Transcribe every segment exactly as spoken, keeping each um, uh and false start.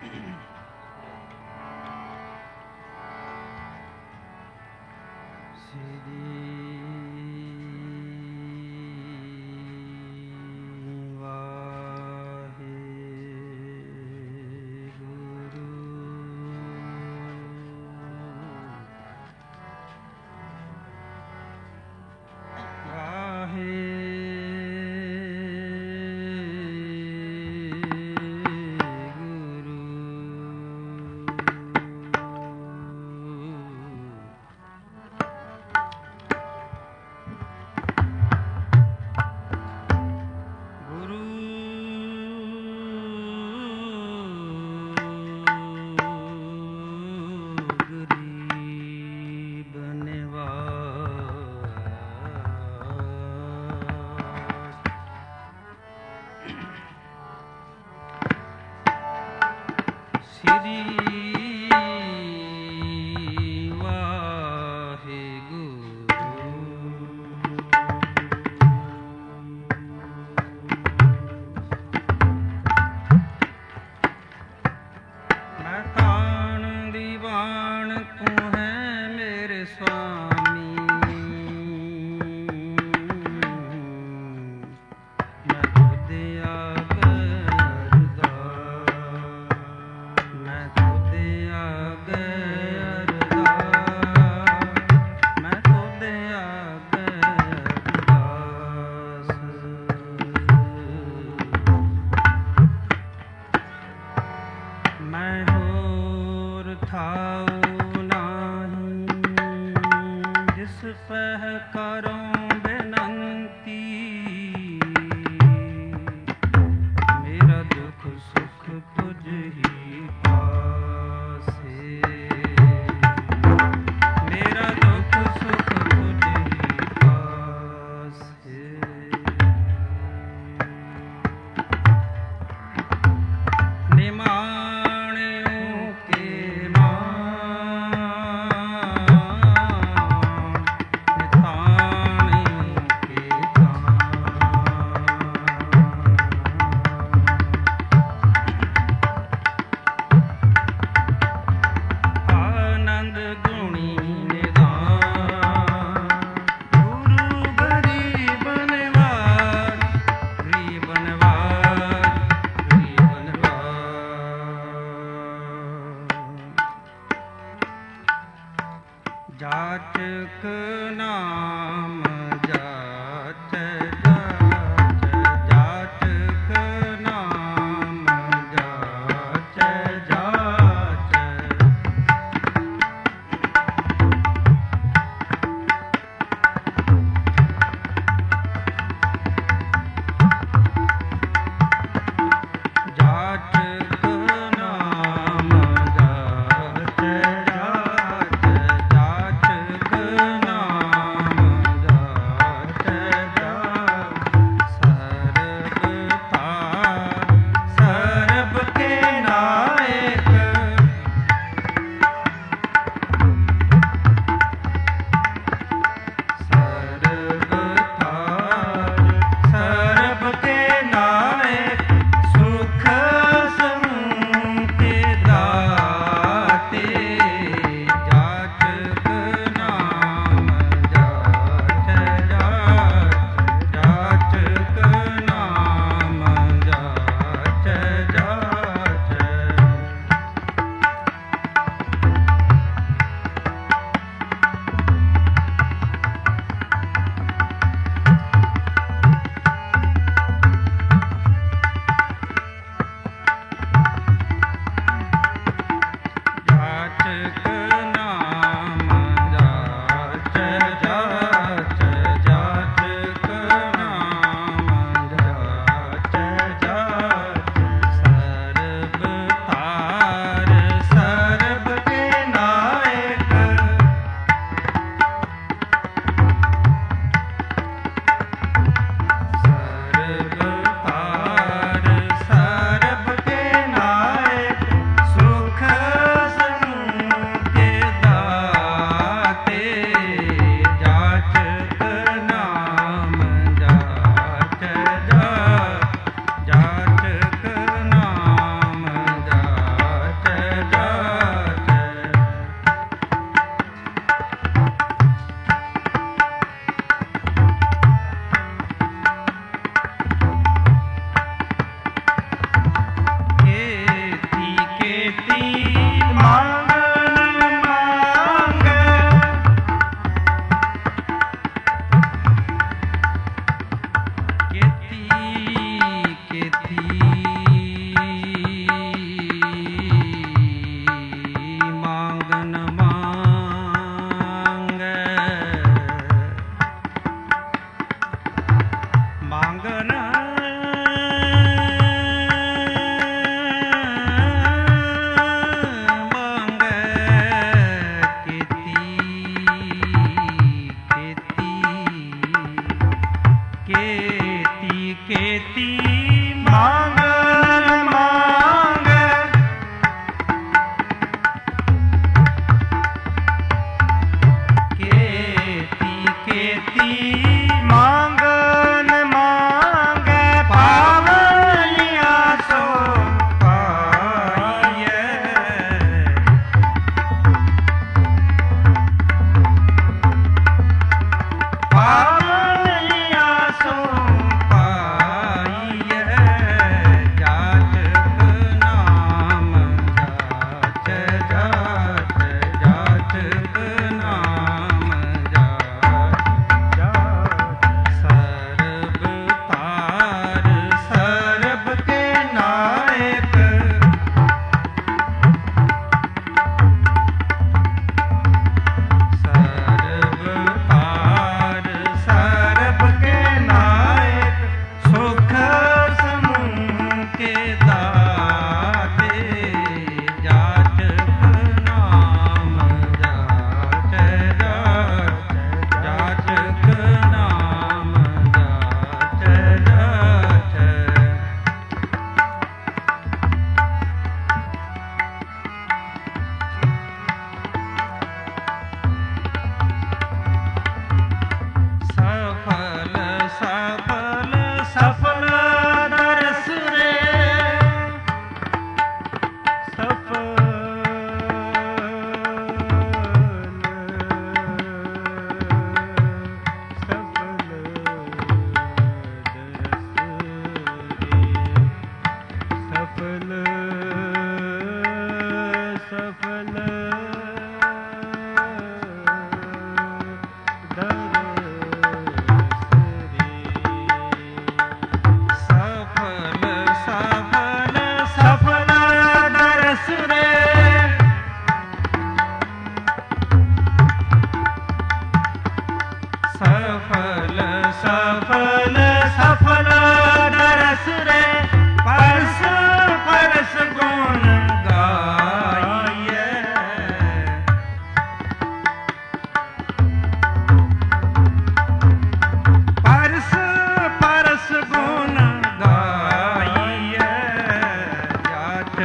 जाचक नाम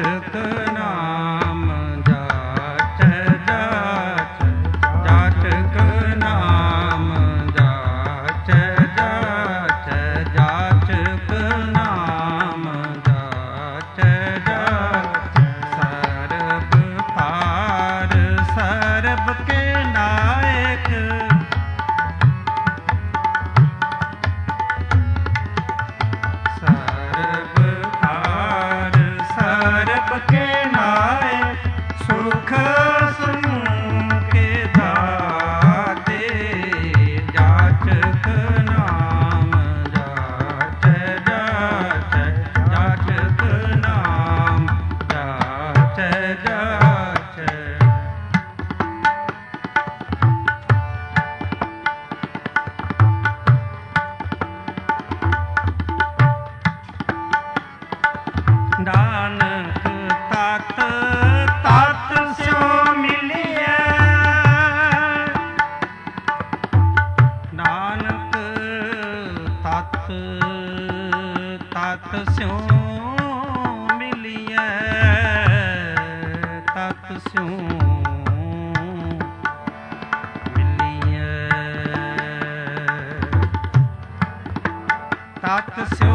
ਜਾਚਕ ਨਾਮ ਜਾਚ ਜਾਚ ਜਾਚਕ ਨਾਮ ਜਾਚ ਜਾਚ ਜਾਚਕ ਨਾਮ ਜਾਚ ਜਾਚ ਸਰਬ ਪਾਰ ਸਰਬ ਕੇ ਨਾਇਕ ਨਾਨਕ ਤਤ ਤਤ ਸਿਉ ਮਿਲਿਐ ਨਾਨਕ ਤਤ ਤਤ ਸਿਉ ਮਿਲਿਐ ਤਤ ਸਿਉ ਮਿਲਿਐ ਤਤ ਸਿਉ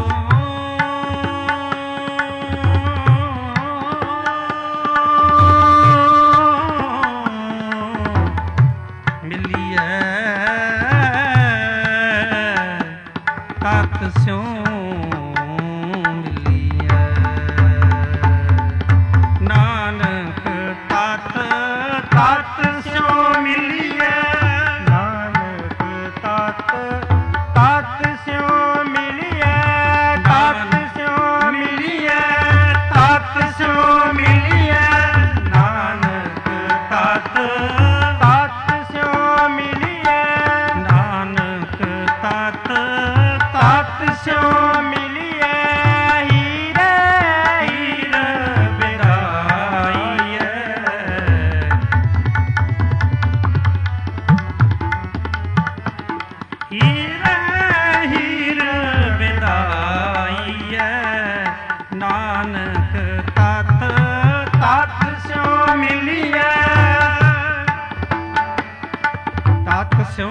ਤਤ ਸਿਉ ਮਿਲਿਐ ਨਾਨਕ ਤਤ ਤਤ ਸਿਉ ਮਿਲਿਐ ਨਾਨਕ ਤਤ ਤਤ ਸਿਉ ਮਿਲਿਐ ਤਤ ਸਿਉ ਮਿਲਿਐ ਤਤ ਸਿਉ ਮਿਲਿਐ ਨਾਨਕ ਤਤ ਤਤ ਸਿਉ ਮਿਲਿਐ ਨਾਨਕ ਤਤ ਤਤ ਸਿਉ ਮਿਲਿਐ ਹੀਰੇ ਹੀਰ ਬਿਰਾਈਐ ਹੀਰੇ ਹੀਰ ਬਿਰਾਈਐ ਨਾਨਕ ਤਤ ਤਤ ਸਿਉ ਮਿਲਿਐ ਤਤ ਸਿਉ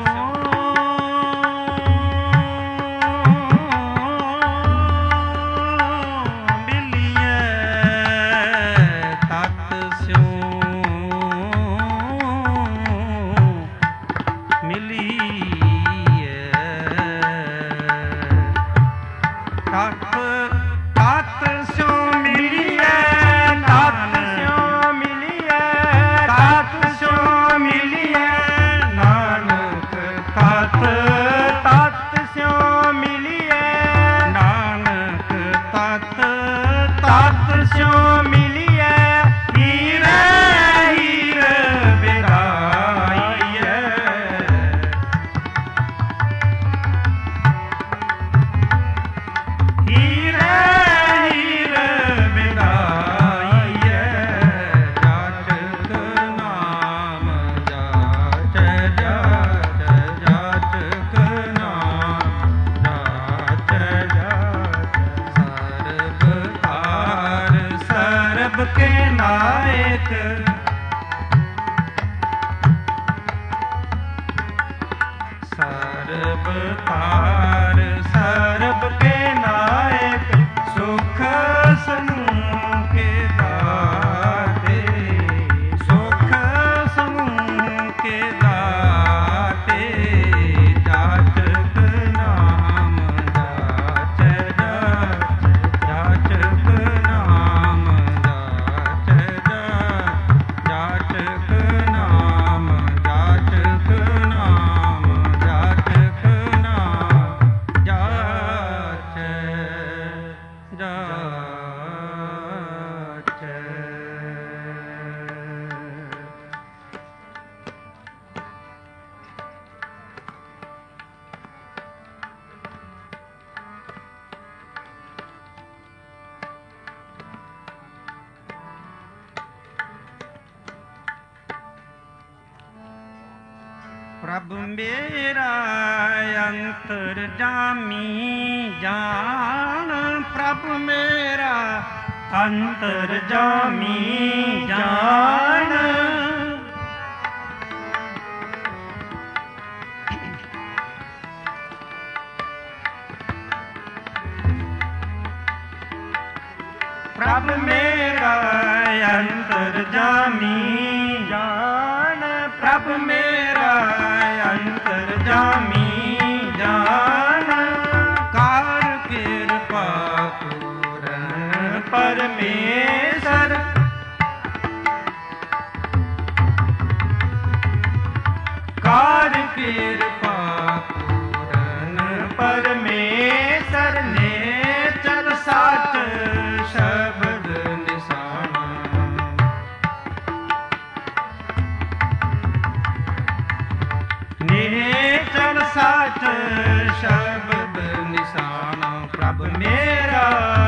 ਕੇ ਨਾਇਕ ਸਰਬ ਤਾਰ ਸਰਬ ਕੇ ਨਾਇਕ ਸੁਖ ਸਮੂਹ ਕੇ ਦਾਤੇ ਸੁਖ ਸਮੂਹ ਕੇ ਦਾਤੇ ਜਾਚਕ ਨਾਮ ਜਾਚ ਜਾਚ ਜਾਚਕ ਨਾਮ ਜਾਚ ਜਾਚਕ ਨਾਮ ਜਾਚਕ ਨਾਮ ਜਾਚਕ ਨਾਮ ਜਾਚ ਜਾਚ ਪ੍ਰਭ ਮੇਰਾ ਅੰਤਰ ਜਾਮੀ ਜਾਣ ਪ੍ਰਭ ਮੇਰਾ ਅੰਤਰਜਾਮੀ ਜਾਣ। ਪ੍ਰਭ ਮੇਰਾ ਅੰਤਰਜਾਮੀ ਜਾਣ, ਪ੍ਰਭ ਮੇਰਾ ਅੰਤਰਜਾਮੀ ਜਾਣ। ਕਰ ਕਿਰਪਾ ਪੂਰਨ ਪਰਮੇਸ਼ਰ, ਕਰ ਕਿਰਪਾ ਪੂਰਨ ਪਰਮੇਸ਼ਰ। ਨੇ ਚਲ ਸੱਚ ਸ਼ਬਦ ਨਿਸ਼ਾਨਾ, ਨੇ ਚਲ ਸੱਚ ਸ਼ਬਦ ਨਿਸ਼ਾਨਾ। ਪ੍ਰਭ ਮੇਰਾ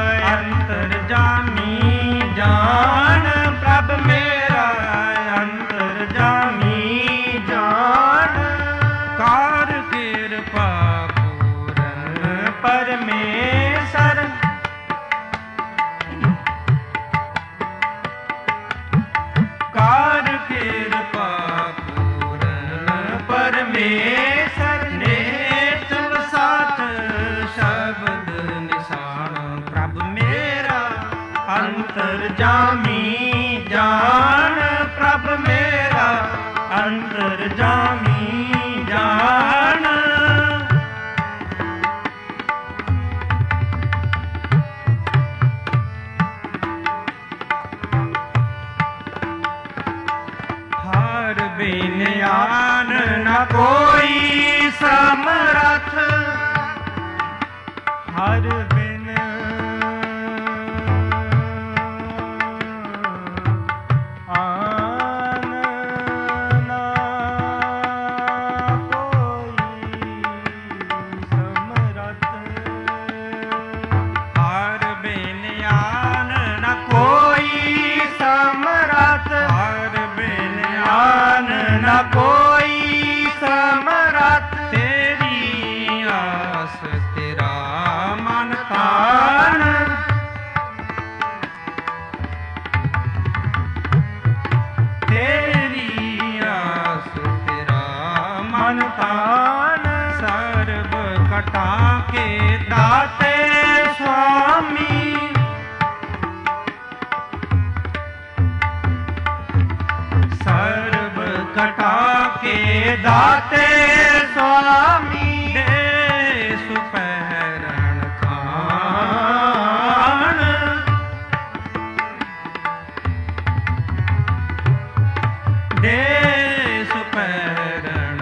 ਅੰਤਰਜਾਮੀ ਜਾਣ, ਪ੍ਰਭ ਮੇਰਾ ਅੰਤਰਜਾਮੀ ਜਾਣ। ਕਰ ਕਿਰਪਾ ਪੂਰਨ ਪਰਮੇਸ਼ਰ, ਕਰ ਕਿਰਪਾ ਪੂਰਨ ਪਰਮੇਸ਼ਰ। ਨੇ ਚਲ ਸੱਚ ਸ਼ਬਦ ਨਿਸ਼ਾਨਾ। ਪ੍ਰਭ ਮੇਰਾ ਅੰਤਰਜਾਮੀ ਜਾਣ, ਪ੍ਰਭ ਮੇਰਾ ਅੰਤਰਜਾਮੀ ਜਾਣ। ਹਰ ਬਿਨ ਆਨ ਨ ਕੋਈ ਸਮਰੱਥ, ਹਰ ਬਿਨ ਆਨ ਨ ਕੋਈ ਸਮਰੱਥ, ਹਰ ਬਿਨ ਆਨ ਨ ਕੋਈ ਸਮਰੱਥ, ਹਰ ਬਿਨ ਆਨ ਨ ਕੋਈ ਸਮਰੱਥ। ਤੇਰੀ ਆਸ ਤੇਰਾ ਮਨ ਤਾਣ, ਤੇਰੀ ਆਸ ਤੇਰਾ ਮਨ ਤਾਣ। ਸਰਬ ਕਟਾ ਕੇ ਦਾਤੇ ਸੁਆਮੀ, ਸਰਬ ਕਟਾ ਕੇ ਦਾਤੇ ਸੁਆਮੀ। ਦੇ ਸੁਪਹਿਰਣ ਖਾਣ, ਦੇ ਸੁਪਹਿਰਣ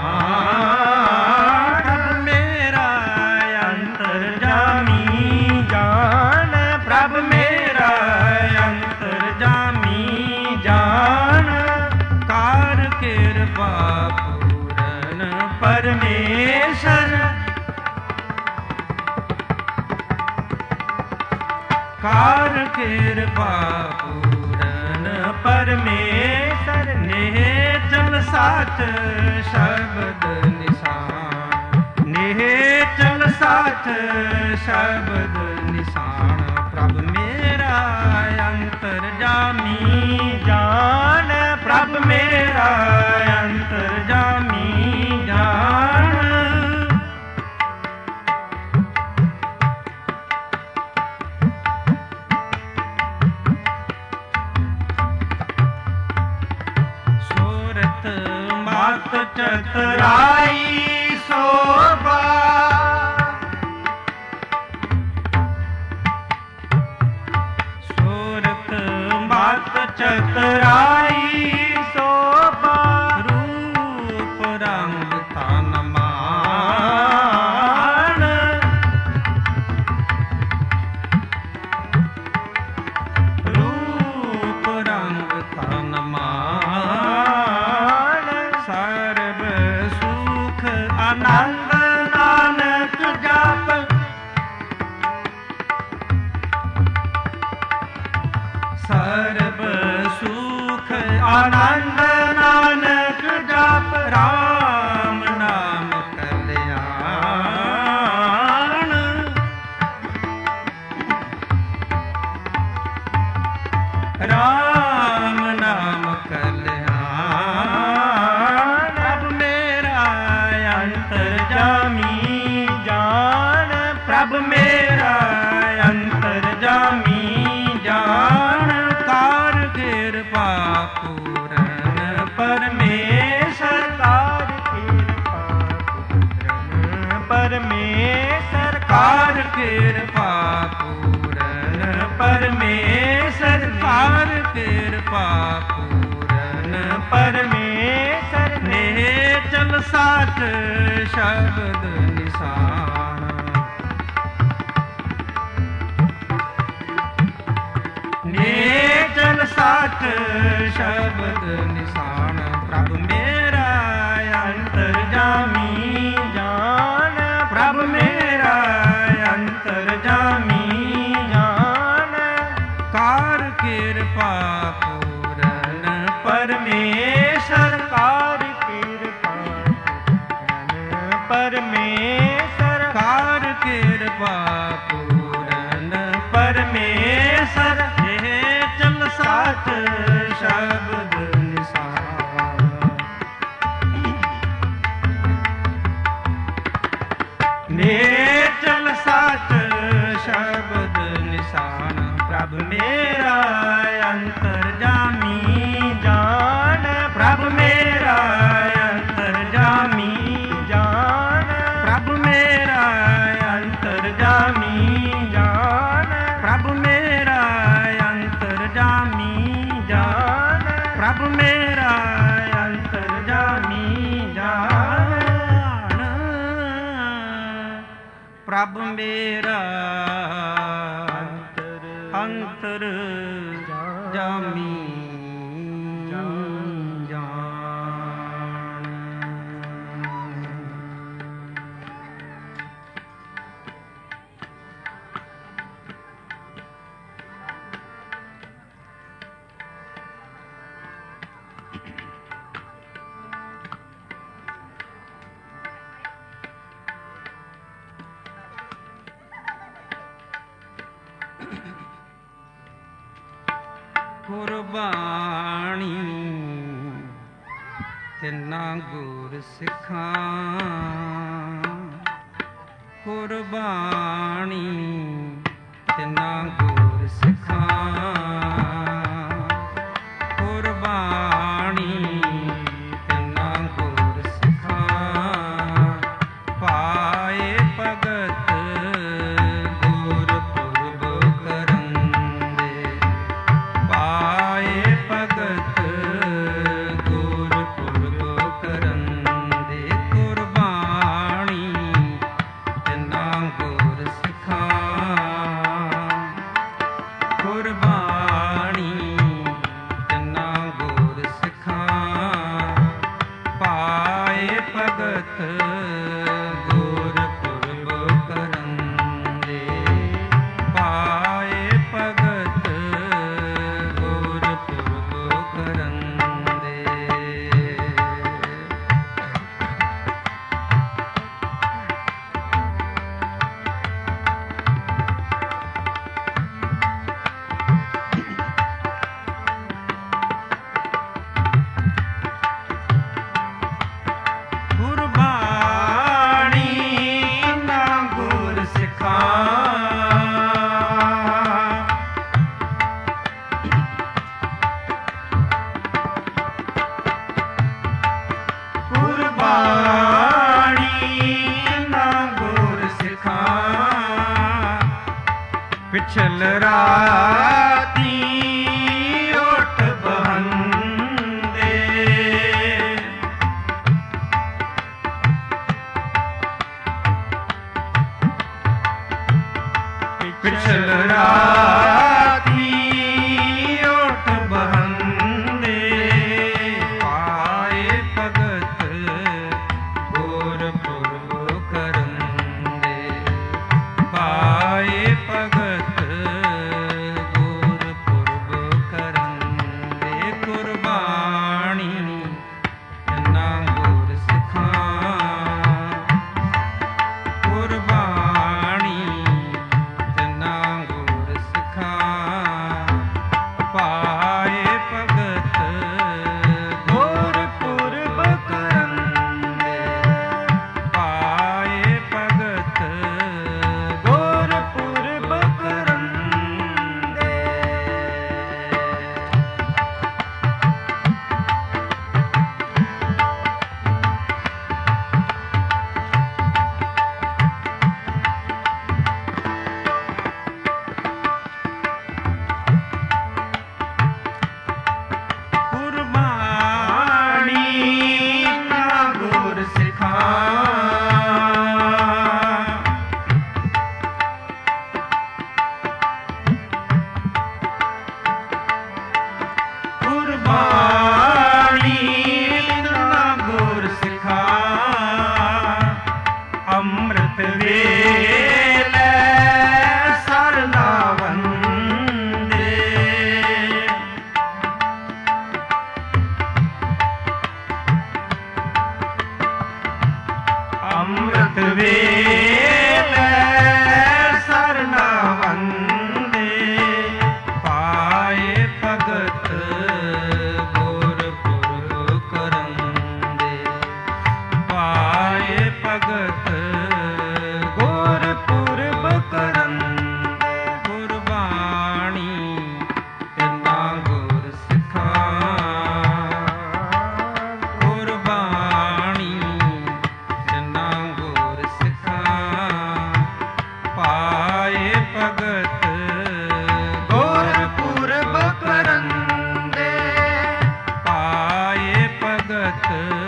ਖਾਣ। ਮੇਰਾ ਅੰਤਰਜਾਮੀ ਜਾਣ, ਪ੍ਰਭ ਮੇਰਾ ਅੰਤਰਜਾਮੀ ਜਾਣ। ਕਰ ਕਿਰਪਾ ਪੂਰਨ ਪਰਮੇਸ਼ਰ, ਕਰ ਕਿਰਪਾ ਪੂਰਨ ਪਰਮੇਸ਼ਰ। ਨੇ ਚਲ ਸੱਚ ਸ਼ਬਦ ਨਿਸ਼ਾਨ, ਨੇ ਚਲ ਸੱਚ ਸ਼ਬਦ ਨਿਸ਼ਾਨ। ਪ੍ਰਭ ਮੇਰਾ ਅੰਤਰਜਾਮੀ ਜਾਣ, ਪ੍ਰਭ ਮੇਰਾ ਅੰਤਰਜਾਮੀ ਜਾਣ। ਸੂਰਤ ਮਤ ਚਤੁਰਾਈ ਸੋਭਾ, ਸੂਰਤ ਮਤ ਚਤੁਰਾਈ ਸੋਭਾ। ਰੂਪ ਰੰਗ ਤਨ ਮਾਨ, ਰੂਪ ਰੰਗ ਤਨ ਮਾਨ। ਸਰਬ ਸੁਖ ਆਨੰਦ ਨਾਨਕ ਜਪ, ਸਰਬ ਸੁਖ ਆਨੰਦ ਨਾਨਕ ਜਪ। ਰਾਮ ਨਾਮ ਕਲਿਆਣ, ਰਾਮ ਨਾਮ ਕਲਿਆਣ। ਪ੍ਰਭ ਮੇਰਾ ਅੰਤਰ ਜਾਮੀ ਜਾਣ, ਪ੍ਰਭ ਮੇਰਾ ਅੰਤਰ ਜਾਮੀ ਜਾਣ। ਕਾਰ ਕਿਰਪਾ ਪੂਰਨ ਪਰਮੇਸ਼ਰ, ਕਾਰ ਕਿਰਪਾ ਪੂਰਨ ਪਰਮੇਸ਼ਰ, ਕਾਰ ਕਿਰਪਾ ਪੂਰਨ ਪਰਮੇਸ਼ਰ, ਕਾਰ ਕਿਰਪਾ ਪੂਰਨ ਪਰਮੇਸ਼ਰ। ਨੇ ਚਲ ਸਾਚ ਸ਼ਬਦ ਨਿਸ਼ਾਨ, ਨੇ ਚਲ ਸਾਚ ਸ਼ਬਦ ਨਿਸ਼ਾਨ। ਪ੍ਰਭ ਮੇਰਾ ਅੰਤਰ ਜਾਮੀ ਜਾਨ, ਪ੍ਰਭ ਮੇਰਾ ਅੰਤਰ ਜਾਮੀ ਜਾਨ। ਕਾਰ ਕਿਰਪਾ ਪੂਰਨ ਪਰਮੇਸ਼ਰ, ਕਾਰ ਕਿਰਪਾ ਪੂਰਨ ਪਰਮੇਸ਼ਰ, ਕਾਰ ਕਿਰਪਾ ਪੂਰਨ ਪਰਮੇਸ਼ਰ। ਇਹ ਚਲ ਸਾਚ ਸ਼ਬਦ ਨਿਸ਼ਾਨ, ਨੇ ਚਲ ਸਾਚ ਸ਼ਬਦ ਨਿਸ਼ਾਨ। ਪ੍ਰਭ ਮੇਰਾ ਅੰਤਰ ਜਾਮੀ ਜਾਨ, ਪ੍ਰਭ ਮੇਰਾ ਅੰਤਰ ਜਾਮੀ ਜਾਨ, ਪ੍ਰਭ ਮੇਰਾ ਅੰਤਰ ਜਾਮੀ ਜਾਨ, ਪ੍ਰਭ ਮੇਰਾ ਅੰਤਰ ਜਾਮੀ ਜਾਨ, ਪ੍ਰਭ ਮੇਰਾ ਅੰਤਰ ਜਾਮੀ ਜਾਨ। ਪ੍ਰਭ ਮੇਰਾ ਅੰਤਰ ਜਾਮੀ ਜਾਨ। ਕੁਰਬਾਨੀ ਤਿੰਨਾ ਗੁਰ ਸਿੱਖਾਂ, ਕੁਰਬਾਨੀ ਤਿੰਨਾ ਗੁਰ ਸਿੱਖਾਂ, ਕੁਰਬਾਨੀ ਤਿੰਨਾ ਗੁਰ ਸਿੱਖਾਂ। ਪਾਏ ਭਗਤ ਗੁਰਪੁਰਬ ਕਰੰਦੇ, ਪਾਏ ਭਗਤ ਗੁਰਪੁਰਬ ਕਰੰਦੇ। ਕੁਰਬਾਨੀ ਤਿੰਨਾ ਗੁਰ ਸਿੱਖਾਂ, ਕੁਰਬਾਨੀ ਤਿੰਨਾ ਗੁਰ ਸਿੱਖਾਂ। ਪਾਏ ਭਗਤ ਗੁਰਪੁਰਬ ਕਰੰਦੇ, ਪਾਏ ਭਗਤ ਗੁਰਪੁਰਬ ਕਰੰਦੇ। ਕੁਰਬਾਨੀ ਨਾ ਗੁਰ ਸਿੱਖਾਂ, ਕੁਰਬਾਨੀ ਨਾ ਗੁਰ ਸਿੱਖਾਂ। ਪਿਛਲ ਰਾਤੀ ਉੱਠ ਬਹੰਦੇ, ਪਿਛਲ ਰਾਤੀ ਉੱਠ ਬਹੰਦੇ। ਪਾਏ ਭਗਤ ਗੁਰਪੁਰਬ ਕਰੰਦੇ, ਪਾਏ ਭਗਤ ਗੁਰਬਾਣੀ ਤਿਨਾ ਗੁਰ ਸਿਖਾਏ, ਅੰਮ੍ਰਿਤ ਵੇਲੇ ਸਰਨਾ ਵੰਦੇ, ਅੰਮ੍ਰਿਤ ਵੇਲੇ ਸਰਨਾ ਵੰਦੇ, ਪਾਏ ਭਗਤ ਗੁਰਪੁਰਬ ਕਰੰਦੇ, ਪਾਏ ਭਗਤ ਗੁਰਪੁਰਬ ਕਰੰਦੇ, ਗੁਰਬਾਣੀ ਤਿਨਾ ਗੁਰ ਸਿਖਾਏ, ਗੁਰਬਾਣੀ ਤਿਨਾ ਗੁਰ ਸਿਖਾਏ, ਪਾਏ ਭਗਤ ਗੁਰਪੁਰਬ ਕਰੰਦੇ, ਪਾਏ ਭਗਤ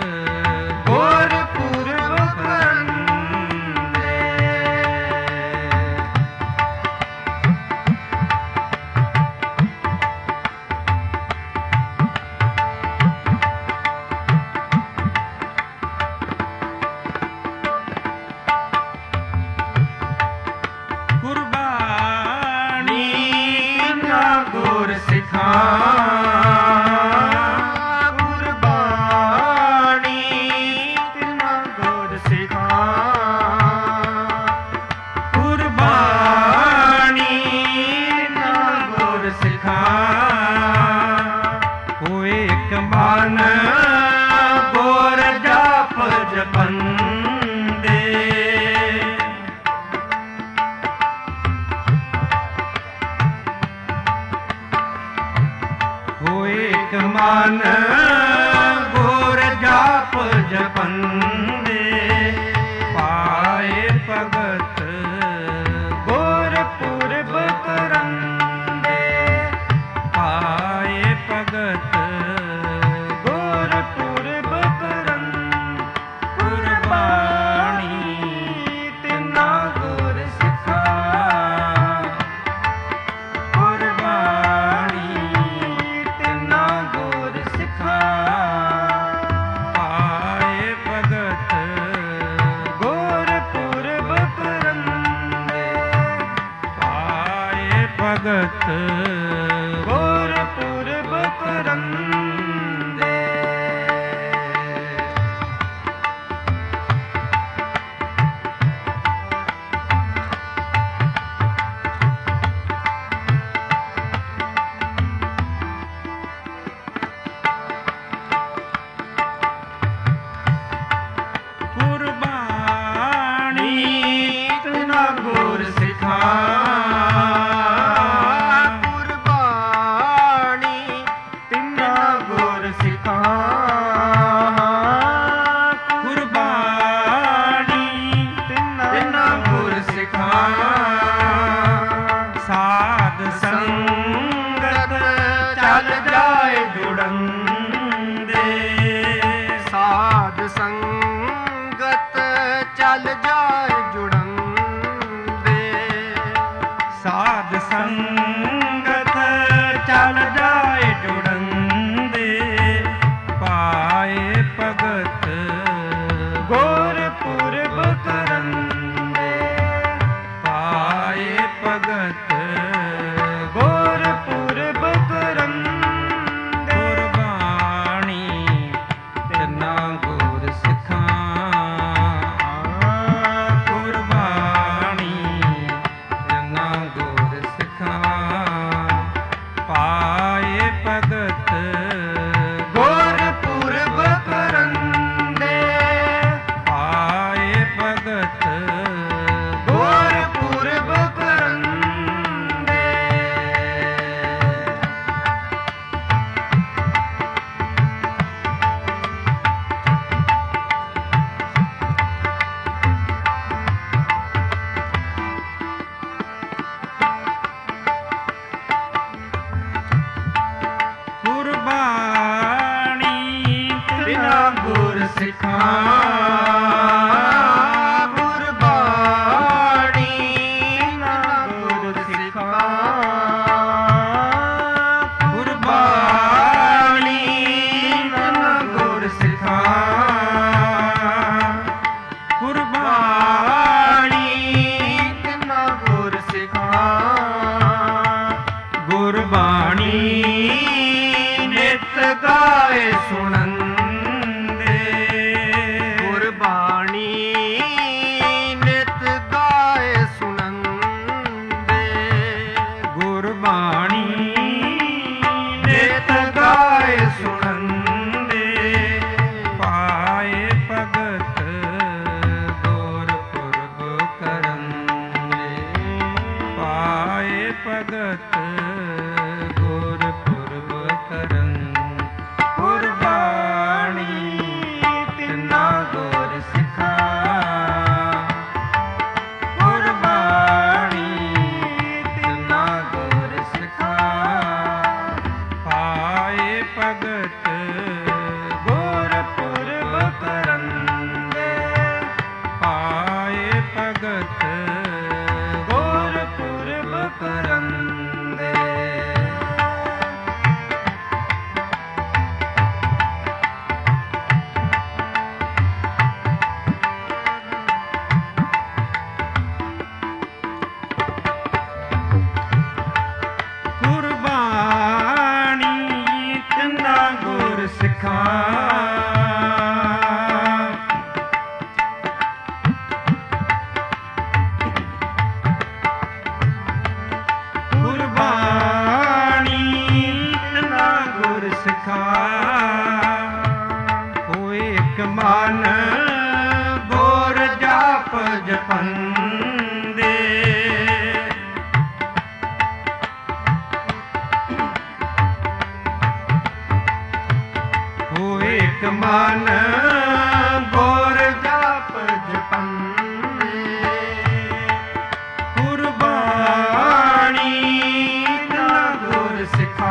ਗੁਰਪੁਰਬ ਕਰੰਦੇ। ਗੁਰਬਾਣੀ ਤਿਨਾ ਗੁਰ ਸਿਖਾਏ, ਗੁਰਬਾਣੀ ਤਿਨਾ ਗੁਰ ਸਿਖਾਏ, ਗੁਰਬਾਣੀ ਤਿਨਾ ਗੁਰ ਸਿਖਾਏ, ਹੋਏ ਇੱਕ ਮਨ ਗੁਰ ਜਪ ਜਪੰਦੇ, ਹੋਏ ਇੱਕ ਮਨ ਗੁਰ ਜਪ ਜਪੰਦੇ, ਪਾਏ ਭਗਤ ਗੁਰਪੁਰਬ ਕਰੰਦੇ, ਪਾਏ ਭਗਤ ਗੁਰਪੁਰਬ ਕਰੰਦੇ, ਗੁਰਬਾਣੀ ਤਿਨਾ ਗੁਰ ਸਿਖਾਏ, ਗੁਰਬਾਣੀ ਤਿਨਾ ਗੁਰ ਸਿਖਾਏ, ਪਾਏ ਭਗਤ ਗੁਰਪੁਰਬ ਕਰੰਦੇ, ਪਾਏ ਭਗਤ ਗੁਰਪੁਰਬ ਕਰੰਦੇ। ਗੁਰਬਾਣੀ ਤਿਨਾ ਗੁਰ ਸਿਖਾਏ, ਗੁਰਬਾਣੀ ਤਿਨਾ ਗੁਰ ਸਿਖਾਏ, ਗੁਰਬਾਣੀ ਤਿਨਾ ਗੁਰ ਸਿਖਾਏ, ਸਾਧ ਸੰਗਤ ਚੱਲ ਜਾਏ ਜੁੜੰਦੇ, ਸਾਧ ਸੰਗਤ ਚੱਲ ਜਾਏ ਜੁੜੰਦੇ, ਸਾਧ ਸੰਗਤ ਚੱਲ ਜਾਏ ਜੁੜੰਦੇ, ਪਾਏ ਭਗਤ ਗੁਰਪੁਰਬ ਕਰੰਦੇ, ਪਾਏ ਭਗਤ ਗੁਰਪੁਰਬ ਕਰੰਦੇ, ਗੁਰਬਾਣੀ ਤਿਨਾ ਗੁਰ ਸਿਖਾਏ, ਗੁਰਬਾਣੀ ਤਿਨਾ ਗੁਰ ਸਿਖਾਏ, ਪਾਏ ਭਗਤ ਗੁਰਪੁਰਬ ਕਰੰਦੇ, ਪਾਏ ਭਗਤ ਗੁਰਪੁਰਬ ਕਰੰਦੇ। ਗੁਰਬਾਣੀ ਤਿਨਾ ਗੁਰ ਸਿਖਾਏ, ਗੁਰਬਾਣੀ ਤਿਨਾ ਗੁਰ ਸਿਖਾਏ, ਗੁਰਬਾਣੀ ਗਾਏ ਸੁਣੰਦੇ ਗੁਰਬਾਣੀ ਨਿਤ ਗਾਏ ਸੁਣੰਦੇ ਗੁਰਬਾਣੀ ਨਿਤ ਗਾਏ ਸੁਣੰਦੇ ਪਾਏ ਭਗਤ ਗੁਰਪੁਰਬ ਕਰੰਦੇ ਪਾਏ ਭਗਤ ਮਨ ਗੁਰ ਜਾਪ ਜਪੰਦੇ ਹੋਏ ਇੱਕ ਮਨ ਗੁਰ ਜਾਪ ਜਪੰਦੇ ਕੁਰਬਾਨੀ ਨਾ ਗੁਰ ਸਿਖਾ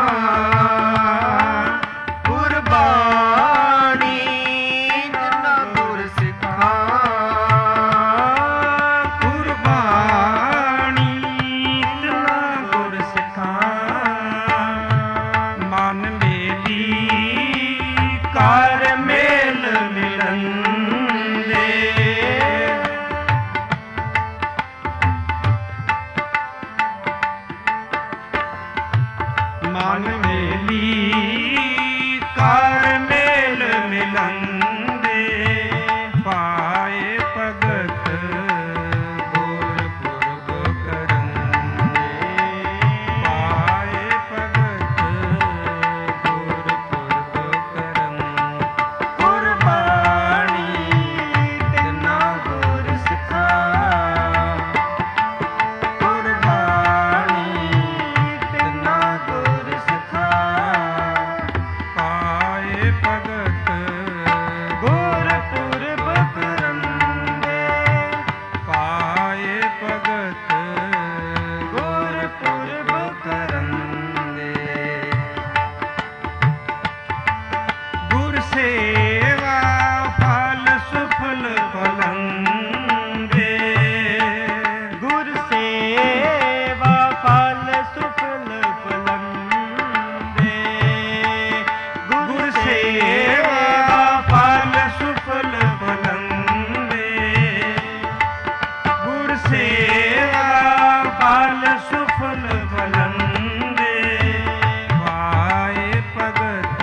ਮਨ ਮੇਲੀ ਕਰ ਮੇਲ ਮਿਲੰਦੇ ਪਾਏ ਭਗਤ ਗੁਰਪੁਰਬ ਕਰੰਦੇ ਪਾਏ ਭਗਤ ਗੁਰਪੁਰਬ ਕਰਨ ਕੁਰਬਾਨੀ ਤਿਨਾ ਗੁਰ ਸਿਖਾ ਸੇਵਾ ਫਲ ਸੁਫਲ ਫਲੰਦੇ ਗੁਰ ਸੇਵਾ ਫਲ ਸੁਫਲ ਫਲੰਦੇ ਗੁਰ ਸੇਵਾ ਫਲ ਸੁਫਲ ਫਲੰਦੇ ਗੁਰ ਸੇਵਾ ਫਲ ਸੁਫਲ ਫਲੰਦੇ ਪਾਏ ਭਗਤ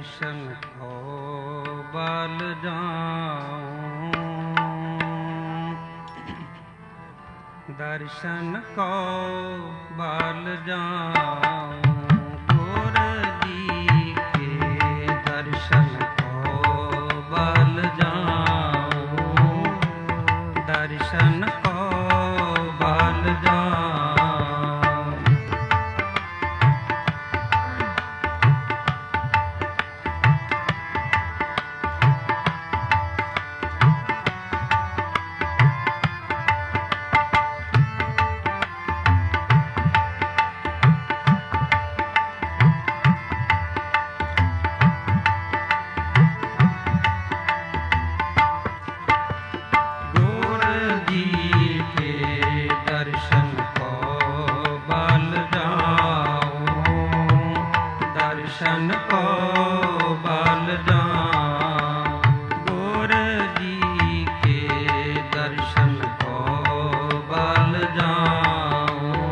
दर्शन को बल जाऊं, दर्शन को बल जाऊं, गुर जी के दर्शन को बल जाऊं, दर्शन को बल जाऊं। दर्शन को बल जाऊं, गुर जी के दर्शन को बल जाऊं,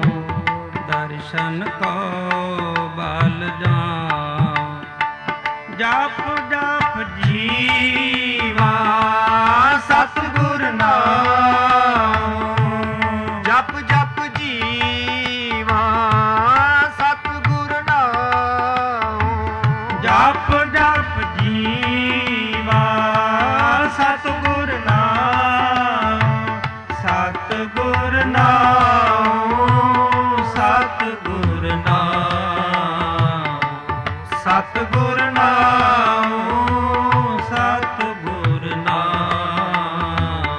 दर्शन को बल जाऊं। जप जप जीवा सतगुर नाम, जप जप जीवा जप जप जीवा सतगुर नाम, सतगुर नाम, सतगुर नाम, सतगुर नाम, सतगुर नाम।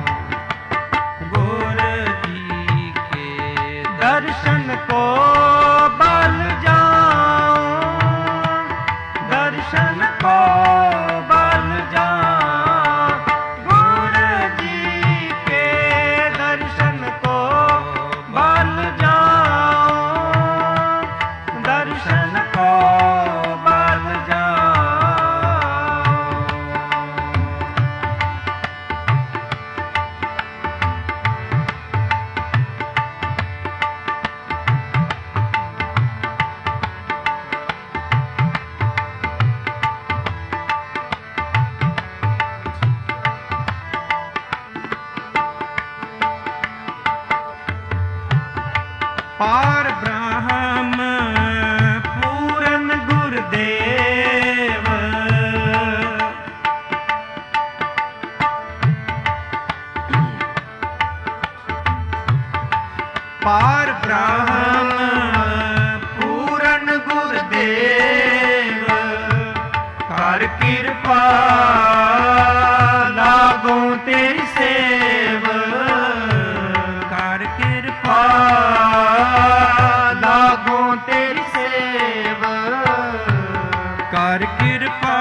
गुर जी के दर्शन को बल जाऊं, दर्शन को बल जाऊं, गुर जी के दर्शन को बल जाऊं, दर्शन को बल जाऊं। पार ब्रह्म पूरन गुरुदेव, पार ब्रह्म पूरन गुरुदेव, कर कृपा लागो तेरी सेव, कर कृपा लागो तेरी सेव, कर कृपा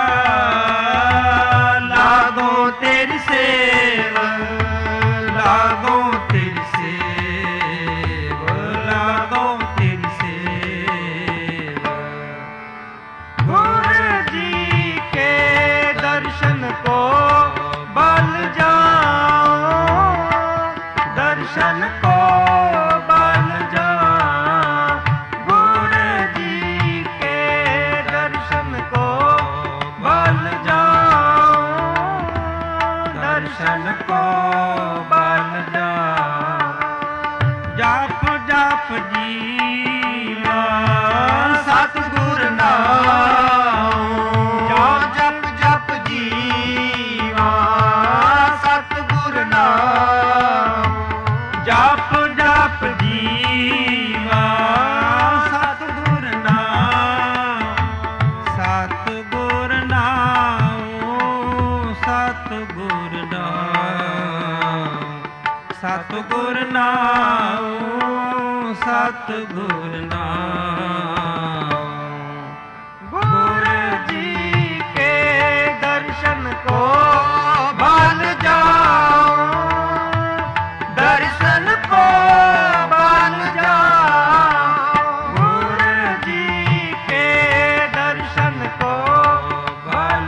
लागो तेरी सेव, लागो तेरी सेव, लागो तेरी सेव। गुर जी के दर्शन को बल जाऊं, दर्शन को बल जाऊं, गुर जी के दर्शन को बल जाऊं, दर्शन को बल जाऊं। जप जप जीवा सतगुर नाम, जो जप जप जीवा सतगुर नाम, जप जप जीवा सतगुर नाम, सतगुर नाम, सतगुर नाम, सतगुर नाम, सतगुर नाम। गुर जी के दर्शन को बल जाऊं, दर्शन को बल जाऊं, गुर जी के दर्शन को बल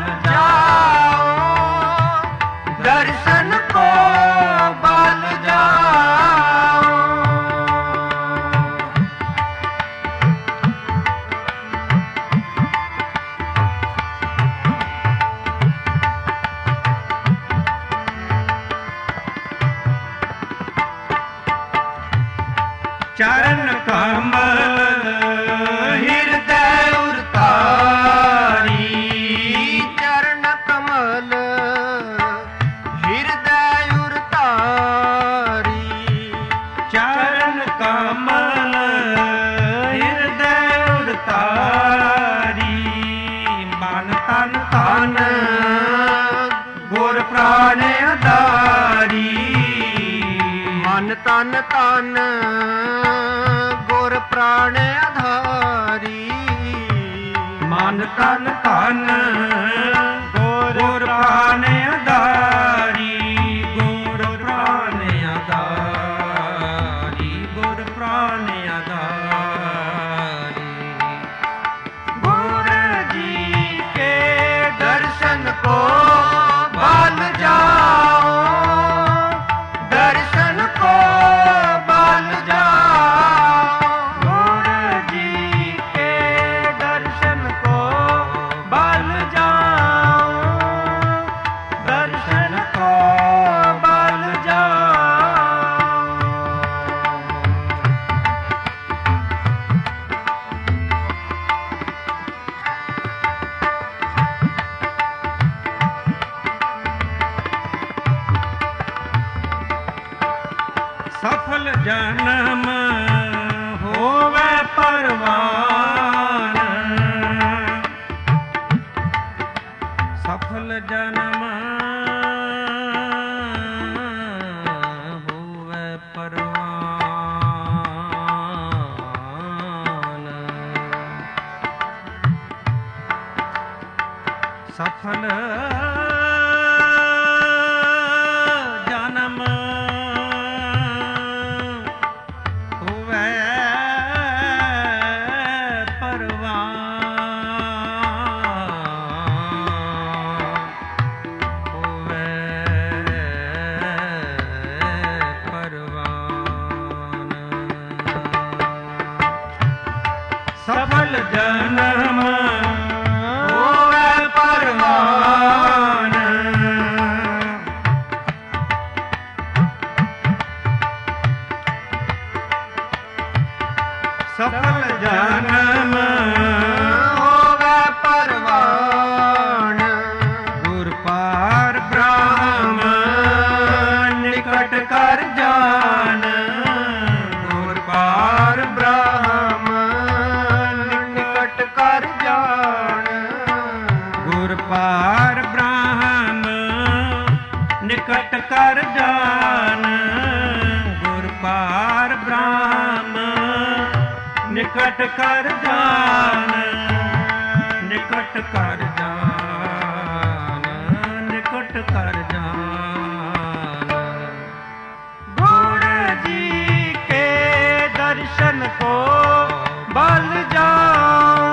जाऊं, दर्शन को बल जाऊं। ਚਰਨ ਕਮਲ ਹਿਰਦੈ ਉਰਤਾਰੀ, ਚਰਨ ਕਮਲ ਹਿਰਦੈ ਉਰਤਾਰੀ, ਚਰਨ ਕਮਲ ਹਿਰਦੈ ਉਰਤਾਰੀ, ਮਨ ਤਨ ਤਨ ਗੁਰ ਪ੍ਰਾਨ ਆਧਾਰੀ, ਮਨ ਤਨ ਤਨ ਗੁਰ ਪ੍ਰਾਣ ਆਧਾਰੀ, ਮਨ ਤਨ ਤਨ ਗੁਰ ਪ੍ਰਾਨ ਆਧਾਰੀ, ਗੁਰ ਪ੍ਰਾਨ ਆਧਾਰੀ, ਗੁਰ ਪ੍ਰਾਨ ਆਧਾਰੀ। ਗੁਰ ਜੀ ਕੇ ਦਰਸ਼ਨ ਕੋ ਬਲ ਜਾਓ, ਦਰਸ਼ਨ ਕੋ ਬਲ ਜਾਓ, ਗੁਰ ਜੀ ਕੇ ਦਰਸ਼ਨ ਕੋ ਬਲ ਜਾਓ, ਦਰਸ਼ਨ ਕੋ ਬਲ ਜਾਓ। ਸਫਲ ਜਨਮ ਹੋਵੇ ਪਰਵਾਨ, ਸਫਲ ਜਨਮ ਹੋਵੇ ਪਰਵਾਨ, ਸਫਲ ਜਨਮ ਹੋਵੇ ਪਰਵਾਨ, ਹੋਵੇ ਪਰਵਾਨ, ਸਫਲ ਜਨਮ ਹੋਵੇ ਪਰਵਾਨ, ਸਫਲ ਜਨਮ ਹੋਵੇ ਪਰਵਾਨ, ਗੁਰ ਪਾਰ ਬ੍ਰਹਮ ਨਿਕਟ ਕਰ ਜਾਨ, ਗੁਰ ਪਾਰ ਬ੍ਰਹਮ ਨਿਕਟ ਕਰ ਜਾਣ, ਗੁਰ ਪਾਰ ਬ੍ਰਹਮ ਨਿਕਟ ਕਰ ਜਾਨ, ਗੁਰ ਪਾਰ ਬ੍ਰਹਮ ਨਿਕਟ ਕਰ ਜਾਨ, ਨਿਕਟ ਕਰ ਜਾਨ, ਨਿਕਟ ਕਰ ਜਾਨ। ਗੁਰ ਜੀ ਕੇ ਦਰਸ਼ਨ ਕੋ ਬਲ ਜਾਓ,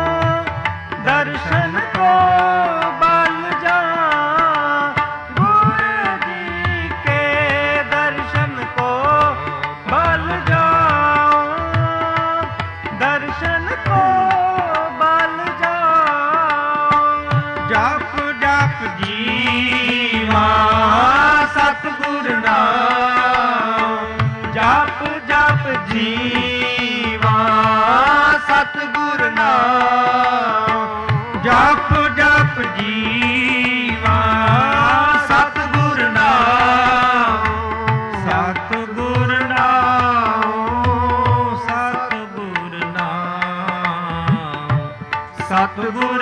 ਦਰਸ਼ਨ ਕੋ ਬਲ ਜਾਓ, ਗੁਰ ਜੀ ਕੇ ਦਰਸ਼ਨ ਕੋ ਬਲ ਜਾਓ, ਦਰਸ਼ਨ ਕੋ ਬਲ ਜਾਓ। ਜਪ ਜਪ ਜੀਵਾ ਸਤਿਗੁਰ ਨਾਮ, ਜਪ ਜਪ ਜੀਵਾ ਸਤਿਗੁਰ ਨਾਮ, ਜਪ ਜਪ ਜੀਵਾ ਸਤਿਗੁਰ ਨਾਮ, ਸਤਿਗੁਰ ਨਾਮ, ਸਤਿਗੁਰ ਨਾਮ, ਸਤਿਗੁਰ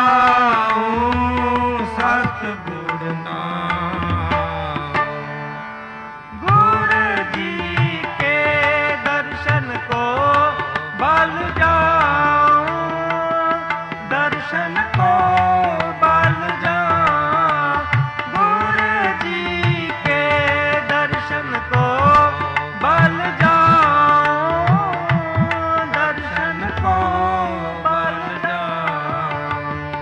ਨਾਮ, ਸਤਿਗੁਰ ਨਾਮ। ਗੁਰ ਜੀ ਕੇ ਦਰਸ਼ਨ ਕੋ ਬਲ ਜਾਓ, ਦਰਸ਼ਨ ਕੋ ਬਲ ਜਾਓ, ਗੁਰ ਜੀ ਕੇ ਦਰਸ਼ਨ ਕੋ ਬਲ ਜਾਓ, ਦਰਸ਼ਨ ਕੋ ਬਲ ਜਾਓ।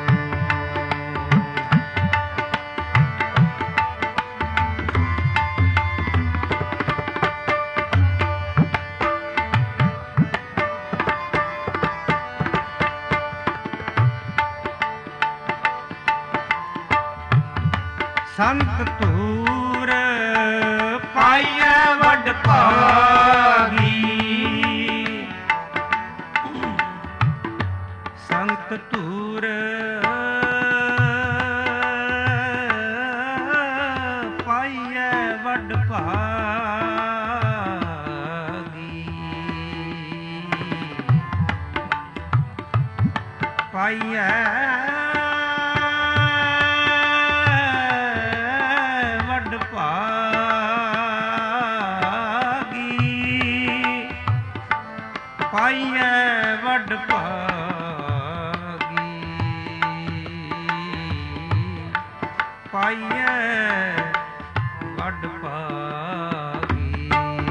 ਸੰਤ ਧੂਰ ਪਾਈਐ ਵੱਡ ਭਾਗੀ, ਪਾਈਐ ਵੱਡ ਭਾਗੀ, ਪਾਈਐ ਵੱਡ ਭਾਗੀ, ਪਾਈਐ ਵੱਡ ਭਾਗੀ।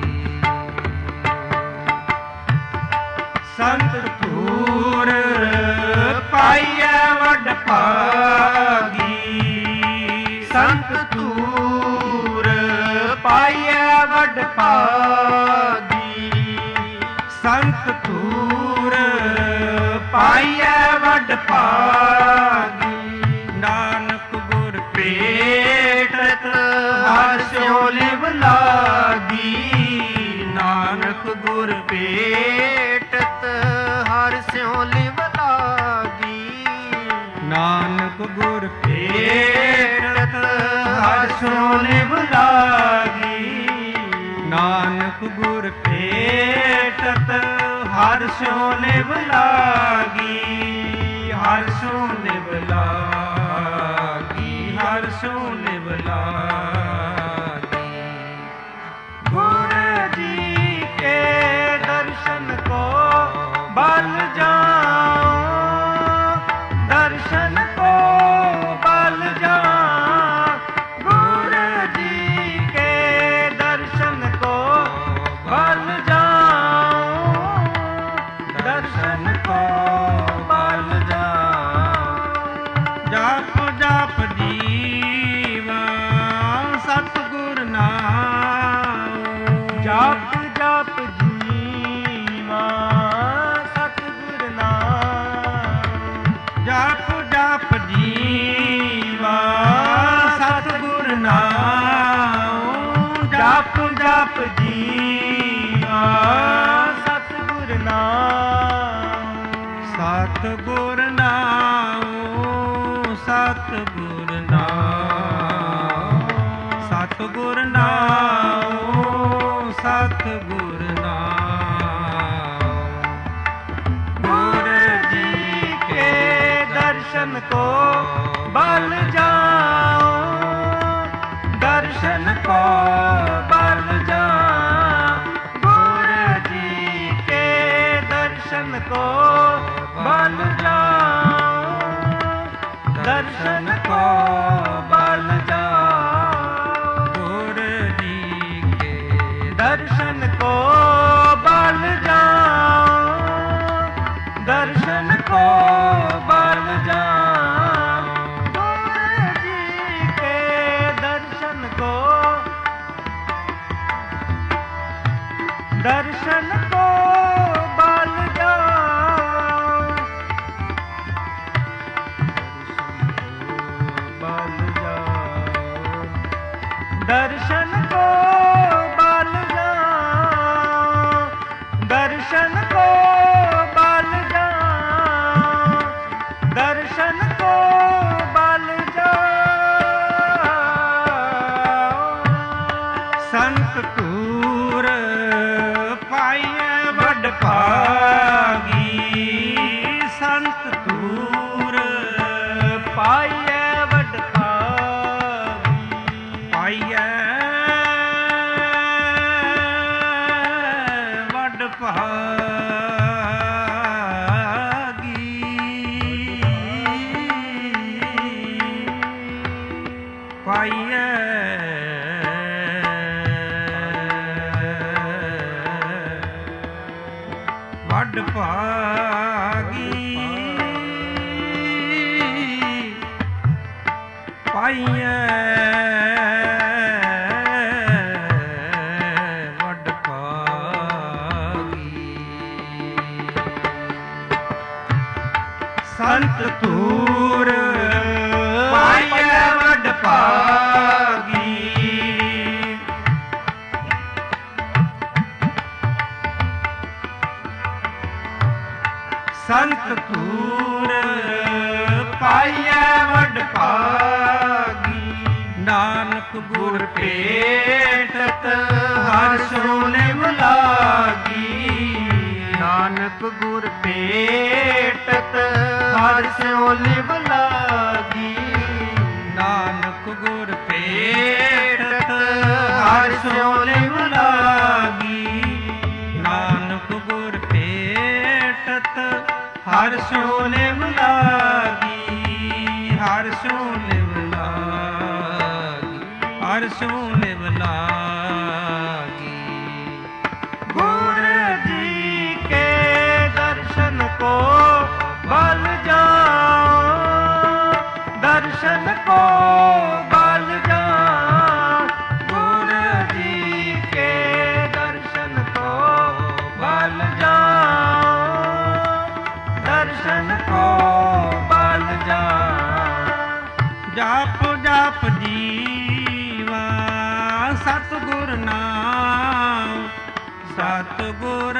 ਸੰਤ ਧੂਰ ਪਾਈਐ ਵੱਡ ਭਾਗੀ, ਸੰਤ ਧੂਰ ਪਾਈਐ ਵੱਡ ਭਾਗੀ, ਸੰਤ ਧੂਰ ਪਾਈਐ ਵੱਡ ਭਾਗੀ। ਨਾਨਕ ਗੁਰ ਭੇਟਤ ਹਰਿ ਸਿਉ ਲਿਵ ਲਾਗੀ, ਨਾਨਕ ਗੁਰ ਭੇਟਤ ਹਰਿ ਸਿਉ ਲਿਵ ਲਾਗੀ, ਨਾਨਕ ਗੁਰ ਭੇਟਤ ਹਰਿ ਸਿਉ ਲਿਵ ਲਾਗੀ, ਨਾਨਕ ਗੁਰ ਭੇਟਤ ਹਰਿ ਸਿਉ ਲਿਵ ਲਾਗੀ, ਹਰਿ ਸਿਉ ਲਿਵ ਲਾਗੀ, ਹਰਿ ਸਿਉ ਲਿਵ ਲਾਗੀ। ਗੁਰ ਜੀ ਕੇ ਦਰਸ਼ਨ ਕੋ ਬਲ ਜਾਓ, ਦਰਸ਼ਨ ਕੋ ਬਲ ਜਾਓ, ਗੁਰ ਜੀ ਕੇ ਦਰਸ਼ਨ ਕੋ ਬਲ ਜਾਓ, ਦਰਸ਼ਨ ਕੋ ਬਲ ਜਾਓ। ਜਪ ਜਪ ਜੀਵਾ ਸਤਿਗੁਰ ਨਾਮ, ਜਪ ਜਪ ਜੀਵਾ ਸਤਿਗੁਰ ਨਾਮ, ਜਪ ਜਪ ਜੀਵਾ ਸਤਿਗੁਰ ਨਾਮ, ਜਪ ਜਪ ਜੀਵਾ ਸਤਿਗੁਰ ਨਾਮ, ਸਤਿਗੁਰ ਨਾਮ, ਸਤਿਗੁਰ ਨਾਮ, ਸਤਿਗੁਰ ਨਾਮ, ਸਤਿਗੁਰ ਨਾਮ। ਗੁਰ ਜੀ ਕੇ ਦਰਸ਼ਨ ਕੋ ਬਲ ਜਾਓ, ਦਰਸ਼ਨ ਕੋ ਬਲ ਜਾਓ, ਗੁਰ ਜੀ ਕੇ ਦਰਸ਼ਨ ਕੋ ਬਲ ਜਾਓ, ਦਰਸ਼ਨ ਕੋ ਬਲ ਜਾਓ, ਗੁਰ ਜੀ ਕੇ ਦਰਸ਼ਨ ਕੋ ਬਲ ਜਾਓ, ਦਰਸ਼ਨ ਕੋ ਬਲ ਜਾਓ, ਗੁਰ ਜੀ ਕੇ ਦਰਸ਼ਨ ਕੋ ਦਰਸ਼ਨ ਕੋ ਬਲ ਜਾਓ, ਬਲ ਜਾਓ, ਦਰਸ਼ਨ ਕੋ ਬਲ ਜਾਓ, ਦਰਸ਼ਨ ਕੋ ਬਲ ਜਾਓ, ਦਰਸ਼ਨ ਕੋ ਬਲ ਜਾਓ। ਸੰਤ ਧੂਰ ਪਾਈਐ ਵੱਡ ਭਾਗੀ, ਸੰਤ ਧੂਰ ਪਾਈਐ ਵੱਡ ਭਾਗੀ, ਪਾਈਐ ਵੱਡ ਭਾਗੀ, ਪਾਈਐ ਵੱਡ ਭਾਗੀ, ਪਾਈਐ ਵੱਡ ਭਾਗੀ। ਸੰਤ ਧੂਰ ਪਾਈਐ ਵੱਡ ਭਾਗੀ, ਸੰਤ ਧੂਰ ਪਾਈਐ ਵੱਡ ਭਾਗੀ, ਨਾਨਕ ਗੁਰ ਭੇਟਤ ਹਰਿ ਸਿਉ ਲਿਵ ਲਾਗੀ, ਨਾਨਕ ਨਾਨਕ ਗੁਰ ਭੇਟਤ ਹਰਿ ਸਿਉ ਲਿਵ ਲਾਗੀ। ਨਾਨਕ ਗੁਰ ਭੇਟਤ ਹਰਿ ਸਿਉ ਲਿਵ ਲਾਗੀ। ਨਾਨਕ ਗੁਰ ਭੇਟਤ ਹਰਿ ਸਿਉ ਲਿਵ ਲਾਗੀ। ਹਰਿ ਸਿਉ ਲਿਵ ਲਾਗੀ। ਹਰਿ ਸਿਉ ਲਿਵ ਲਾਗੀ। ਗੁਰ ਜੀ ਕੇ ਦਰਸ਼ਨ ਕੋ ਬਲ ਜਾਓ। ਦਰਸ਼ਨ ਕੋ ਬਲ ਜਾਓ। ਗੁਰ ਜੀ ਕੇ ਦਰਸ਼ਨ ਕੋ ਬਲ ਜਾਓ। ਦਰਸ਼ਨ ਕੋ ਬਲ ਜਾਓ। ਜਾਪ ਜਾਪ ਜੀਵਾ ਸਤਿਗੁਰ ਨਾਮ। ਸਤਿਗੁਰ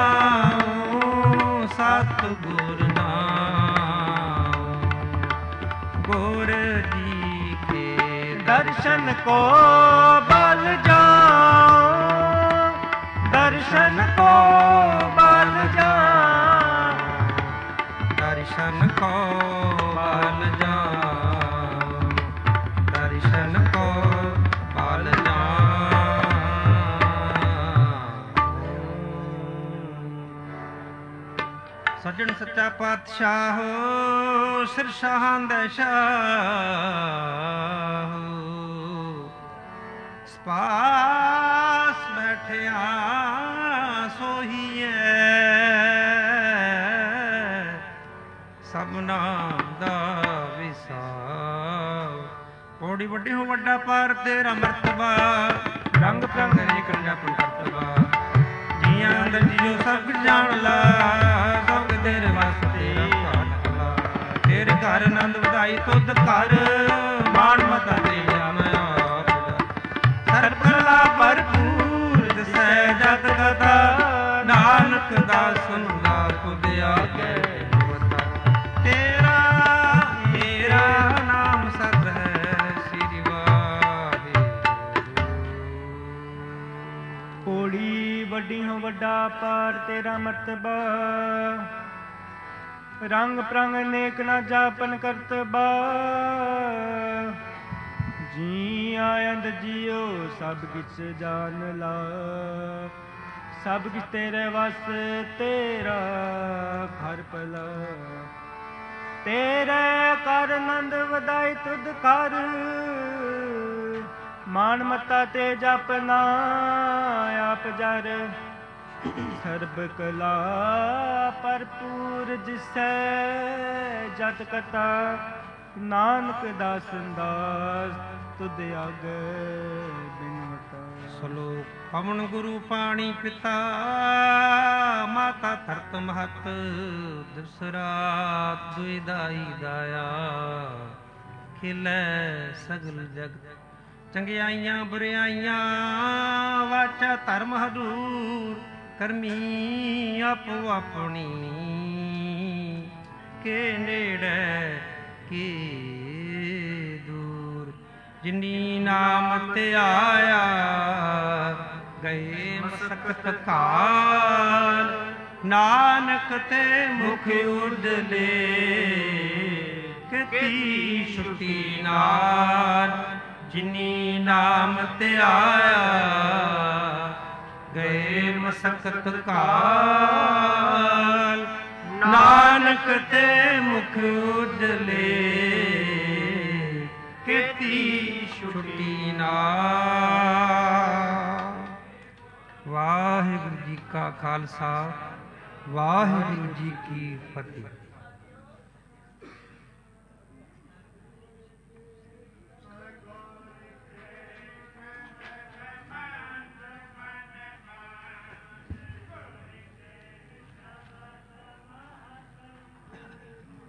ਨਾਮ। ਸਤਿਗੁਰ ਨਾਮ। ਗੁਰ ਜੀ ਕੇ ਦਰਸ਼ਨ ਕੋ ਬਲ ਜਾਓ। ਦਰਸ਼ਨ ਕੋ ਬਲ ਜਾਓ। ਦਰਸ਼ਨ ਕੋ ਬਲ ਜਾਓ। ਦਰਸ਼ਨ ਕੋ ਬਲ ਜਾਓ। ਸੱਜਣ ਸੱਚਾ ਪਾਤਸ਼ਾਹ ਸਿਰ ਸ਼ਾਹਾਂ ਦਾ ਸ਼ਾਹ। ਸਪਾਸ ਬੈਠਿਆ ਸੋਹੀਏ। ਸਭਨਾ ਦਾ ਵਿਸਾਰ। ਪੌੜੀ ਵੱਡੀ ਹੋ ਵੱਡਾ ਪਾਰ ਤੇਰਾ ਮਰਤਬਾ। ਰੰਗ ਪ੍ਰੰਗ ਅਨੇਕ ਜਪਨ ਕਰਤਬਾ। ਜੀਆਂ ਅੰਦਰ ਜੀਓ ਸਭ ਜਾਣ ਲਾ। ਸਭ ਤੇਰੇ ਵਾਸਤੇ ਘਾਟ ਲਾ। ਤੇਰੇ ਘਰ ਆਨੰਦ ਵਧਾਈ ਤੁਧ ਘਰ। ਮਾਣ ਮਤਾ ਤੇਰਾ ਮੈਂ ਆਪ ਦਾ। ਸਰਬਲਾ ਭਰਪੂਰ ਦਿਸੈ ਜਗ ਕਥਾ। ਨਾਨਕ ਦਾ ਸੁਨ ਲਾ ਤੁਧ ਆਗੇ ਬਤਾ। ਤੇਰਾ ਮੇਰਾ ਨਾਮ ਸਤ ਹੈ ਸ੍ਰੀ ਵਾਹਿਗੁਰੂ। ਪੌੜੀ ਵੱਡੀ ਹੋ ਵੱਡਾ ਪਾਰ ਤੇਰਾ ਮਰਤਬਾ। ਰੰਗ ਪ੍ਰੰਗ ਅਨੇਕ ਨਾ ਜਾਪਨ ਕਰਤਬਾ। ਜੀ ਆਇੰਦ ਜੀਓ ਸਭ ਕਿਛ ਜਾਣ ਲਾ। ਸਭ ਕਿਛ ਤੇਰੇ ਵਸ ਤੇਰਾ ਘਰ ਭਲਾ। ਤੇਰੇ ਕਰ ਆਨੰਦ ਵਧਾਈ ਤੁਧ ਕਰ। ਮਾਣ ਮਤਾ ਤੇ ਜਪਨਾ ਆਪ ਜਰ। ਸਰਬ ਕਲਾ ਭਰਪੂਰ ਜਿਸੈ ਜਤ ਕਥਾ। ਨਾਨਕ ਦਾਸ ਦਾਸ ਤੁਧ ਆਗੇ ਬਿਨਵਤਾ। ਸਲੋਕ ਪਵਨ ਗੁਰੂ ਪਾਣੀ ਪਿਤਾ। ਮਾਤਾ ਧਰਤ ਮਹਤ ਦਿਵਸ ਰਾਤ ਦੁਇਦਾਈ ਦਾਇਆ। ਖਿਲੈ ਸਗਲ ਜਗਤ ਚੰਗਿਆਈਆਂ ਬੁਰਿਆਈਆਂ। ਵਾਚਾ ਧਰਮ ਹਦੂਰ ਕਰਮੀ ਆਪੋ ਆਪਣੀ। ਕੇ ਨੇੜੇ ਕੀ ਦੂਰ। ਜਿਨੀ ਨਾਮ ਤੇ ਆਇਆ ਗਏ ਮਸਕਤ ਕਾਲ। ਨਾਨਕ ਤੇ ਮੁਖ ਉਜਲੇ ਕੀਤੀ ਛੁਟੀ ਨਾਲ। ਜਿਨੀ ਨਾਮ ਤੇ ਆਇਆ ਗਏ ਮਸਕਤ ਕਾਲ। ਨਾਨਕ ਤੇ ਮੁਖ ਉਜਲੇ ਕੀਤੀ ਛੁਟੀ ਨਾਲ। ਵਾਹਿਗੁਰੂ ਜੀ ਕਾ ਖਾਲਸਾ। ਵਾਹਿਗੁਰੂ ਜੀ ਕੀ ਫਤਿਹ।